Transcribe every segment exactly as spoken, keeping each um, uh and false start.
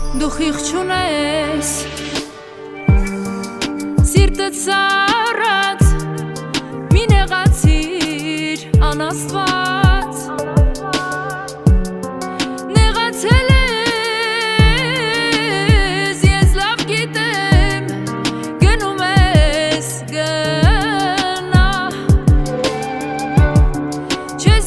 Դու խիղճ չունես Սիրտը ծառած Մի նեղացիր անաստված Նեղացել ես Ես լավ գիտեմ Գնում ես գնա Չես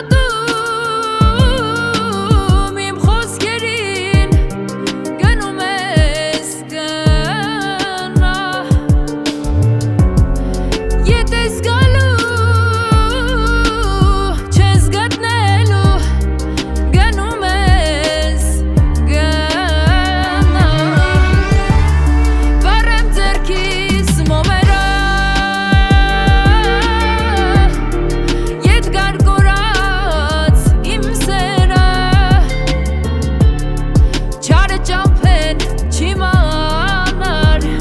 հավատում Իմ խոսքերին Գնում ես գնա Ետ ես գալու Չես գտնելու Գնում ես գնա Վառեմ ձեռքիս մոմերը Ետ գարգորած իմ սերը Չարը ճամփեն չիմանար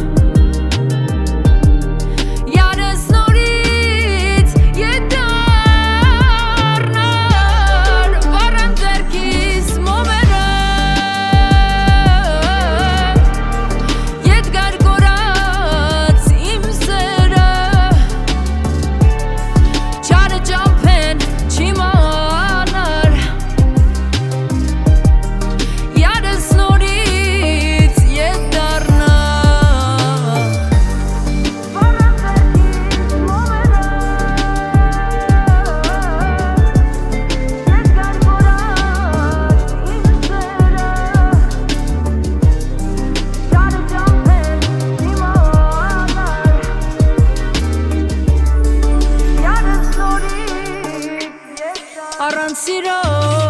Յարս նորից ետ դառնար Վառեմ ձեռքիս մոմերը Ետ գարգորած իմ սերը Չարը ճամփեն չիմանար Յարս նորից ետ դառնար Վառեմ ձեռքիս մոմերը Ետ գարգորած իմ սերը Չարը ճամփեն չիմանար Յարս նորից ետ Առանց սիրո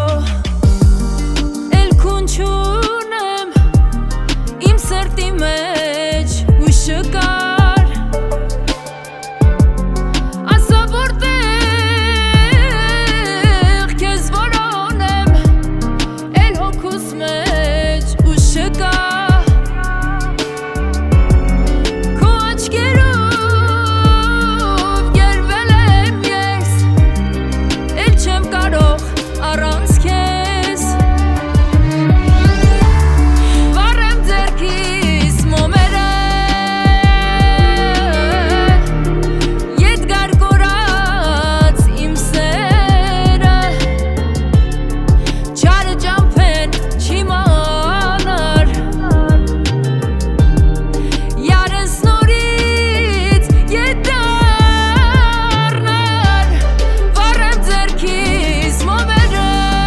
էլ քուն չունեմ Իմ սրտի մեջ հույս չկար Ասա որտեղ քեզ որոնեմ Էլ հոգուս մեջ ուժ չկա Քո աչքերով գերվել եմ ես Էլ չեմ կարող առանց քեզ Վառեմ ձեռքիս մոմերը Ետ գարգորած իմ սերը Չարը ճամփեն չիմանար Յարս նորից ետ դառնար Վառեմ ձեռքիս մոմերը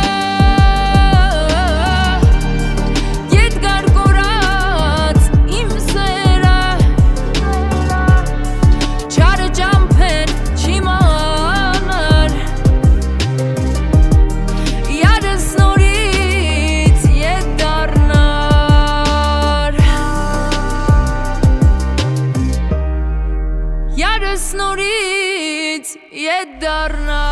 Ետ գարգորած իմ սերը Չարը ճամփեն չիմանար Յարս նորից ետ դառնար Յարս նորից ետ դառնար